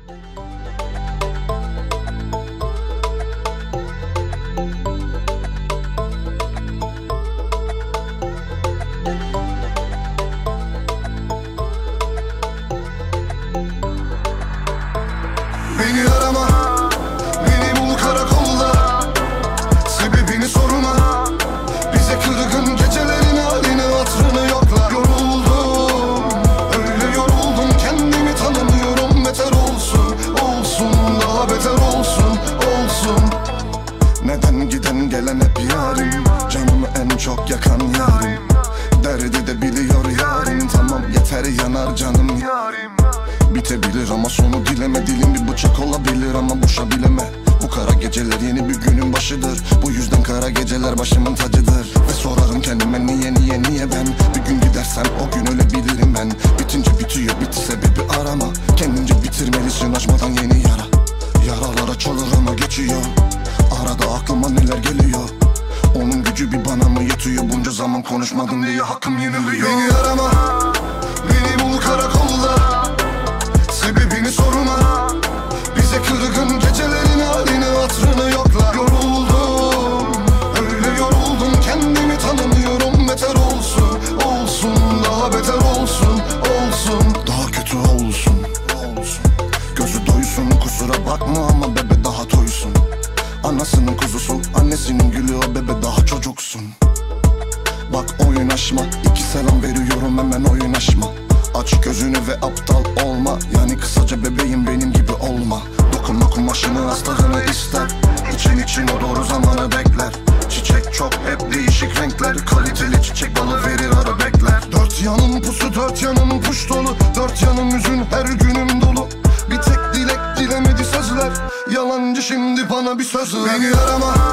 Beni arama, beni bul karakolda, sebebini sorma. Bize kırgın gecelerin halini hatırını yokla. Yoruldum, öyle yoruldum, kendimi tanımıyorum. Beter olsun, olsun, daha beter olsun, olsun. Neden giden gelen hep yarim, canımı en çok yakan yarim. Derdi de biliyor yarim, tamam yeter yanar canım yarim. Bitebilir ama sonu dileme, dilim bir bıçak olabilir ama boşa bileme. Bu kara geceler yeni bir günün başıdır. Bu yüzden kara geceler başımın tacıdır. Ve sorarım kendime niye ben. Bir gün gidersem o gün ölebilirim ben. Bitince bitiyor, biti sebebi arama. Kendince bitirmelisin açmadan yeni yara. Yaralar açılır ama geçiyor. Arada aklıma neler geliyor. Onun gücü bir bana mı yetiyor? Bunca zaman konuşmadım diye hakkım yeniliyor. Beni arama, beni bul karakolda, sebebini sorma. Bize kırgın gecelerin halini hatırını yokla. Yoruldum, öyle yoruldum, kendimi tanımıyorum. Beter olsun, olsun, daha beter olsun, olsun. Daha kötü olsun, olsun. Gözü doysun, kusura bakma ama bebe daha toysun. Anasının kuzusu, annesinin gülü, o bebe daha çocuksun. Bak oynaşma, iki selam veriyorum hemen oynaşma. Aç gözünü ve aptal olma, yani kısaca bebeğim benim gibi olma. Dokunma kumaşını, astarını ister, için o doğru zamanı bekler. Çiçek çok hep değişik renkler, kaliteli çiçek balı verir ara bekler. Dört yanım pusu, dört yanım kuş dolu, dört yanım hüzün, her günüm dolu. Bir tek dilek dilemedi sözler, yalancı şimdi bana bir söz ver. Beni arama,